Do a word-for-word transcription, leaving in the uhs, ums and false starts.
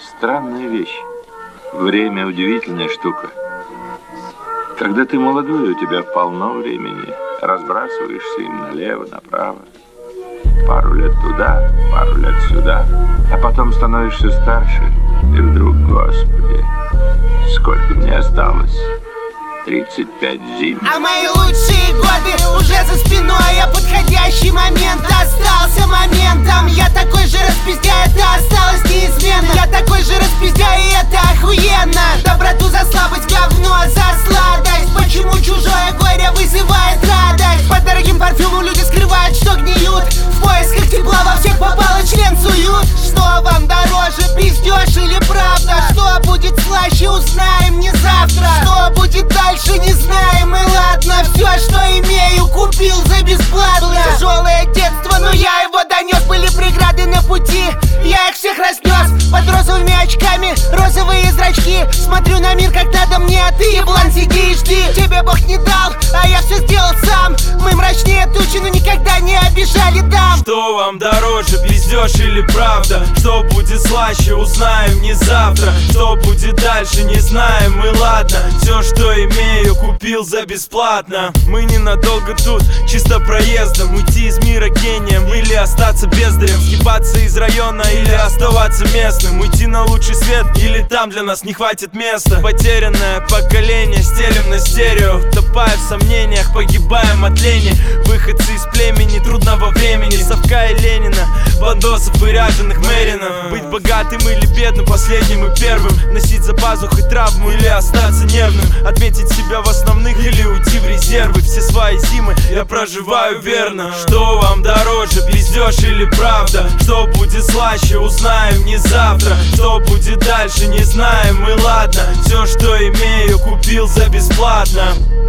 Странная вещь. Время — удивительная штука. Когда ты молодой, у тебя полно времени. Разбрасываешься им налево, направо. Пару лет туда, пару лет сюда. А потом становишься старше. И вдруг, Господи, сколько мне осталось? тридцать пять зим. А мои лучшие годы уже за спиной, а подходящий момент остался моментом. Я такой же распиздяй, это осталось неизменно. Я такой же распиздяй, и это охуенно. Доброту за слабость, говно за сладость. Почему чужое горе вызывает радость? По дорогим парфюмам люди скрывают, что гниют. В поисках тепла во всех попало, член суют. Что вам дороже, пиздёж или правда? Что будет слаще, узнаем не завтра. Что будет дальше, не знаем, и ладно. Все, что имею, купил за бесплатно. Тяжелое детство, но я его донес. Были преграды на пути, я их всех разнес. Под розовыми очками, розовые зрачки. Смотрю на мир как надо мне, а ты, еблан, сиди и жди. Тебе Бог не дал, а я все сделал сам. Мы мрачнее тучи, но никогда не обижали дам. Что вам дороже, пиздёж или правда? Что будет слаще, узнаем не завтра. Что будет дальше, не знаем, и ладно. Все, что имею, купил за бесплатно. Мы ненадолго тут, чисто проездом. Уйти из мира гением или остаться бездарем. Съебаться из района или оставаться местным. Уйти на лучший свет или там для нас не хватит места. Потерянное поколение стелем на стерео. Утопая в сомнениях, погибаем от лени. Выходцы из племени трудного времени. Совка и Ленина, бандосов и ряженых Мэринов. Быть богатым или бедным, последним и первым. Носить за пазухой травму или остаться нервным. Отметить себя в основных или уйти в резервы. Все свои зимы я проживаю верно. Что вам дороже, пиздёж или правда? Что будет слаще, узнаем не завтра. Что будет дальше, не знаем, и ладно. Все, что имею, купил за бесплатно.